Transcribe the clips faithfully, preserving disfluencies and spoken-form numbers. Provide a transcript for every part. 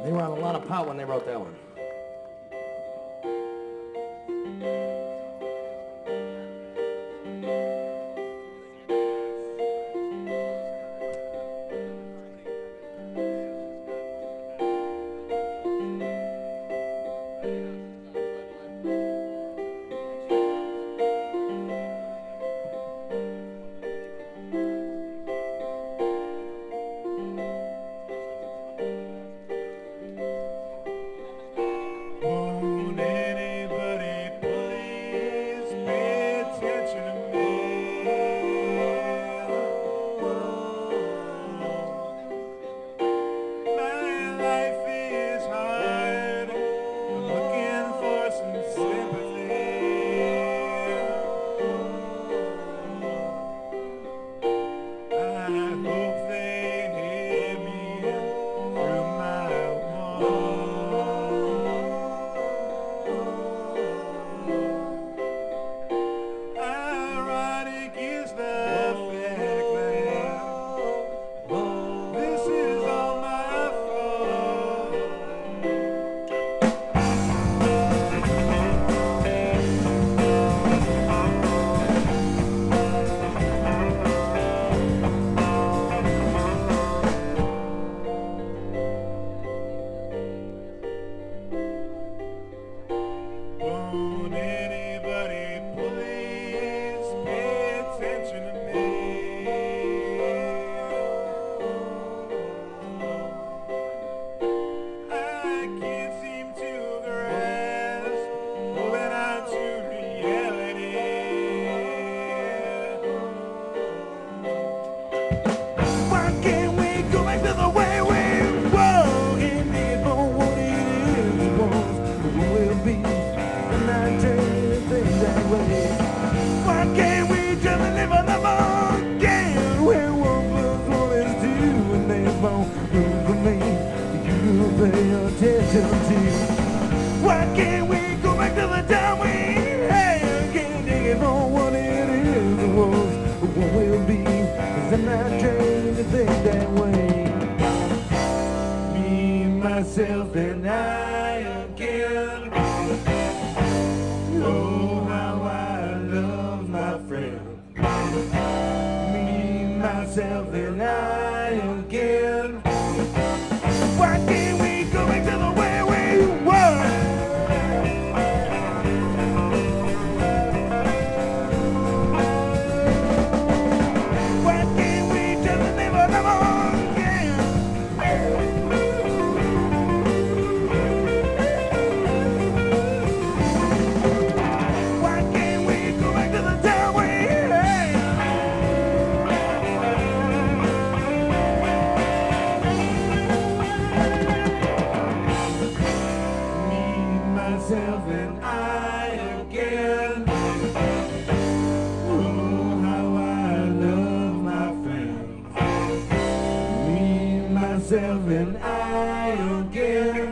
They were on a lot of pot when they wrote that one. Won't anybody please pay attention to me? My life is hard. I'm looking for some sympathy. I hope they hear me through my wall. Ironic is the fact that this is all my fault. Won't anybody please pay attention to me? I can't seem to grasp holding on to reality. Why can't we go back to the way we were? And it won't what it is it was, but we will be. And I turn things that way. Why can't we just live on the again? Where one plus one is two, and there's more room for me. You pay attention to. Why can't we go back to the time we had? Can't dig it for what it is it was, but what will be. Cause I'm not trained to think that way. Me, myself, and I again. Oh, how I love my friend. Me, myself, and I again. Why can't we go back to the way we were? Why can't we just live on them again? Why can't we go back to the time we had? Me, myself, and I again. Oh, how I love my friends. Me, myself, and I again.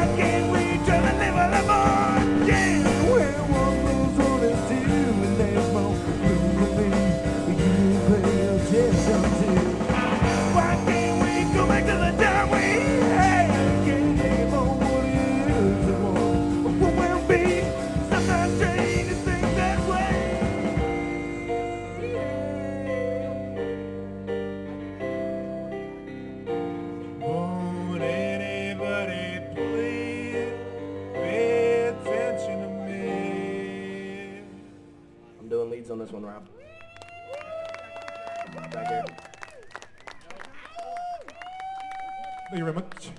Why can't we try to live a life on? Yeah, when one moves on and two, and there's more room for me you pay attention to. Why can't we go back to the time we had? Can't take it for what it is and what will be. Sometimes change is things that way. Won't anybody please pay attention to me? I'm doing leads on this one, Rob. Back here. Thank you very much.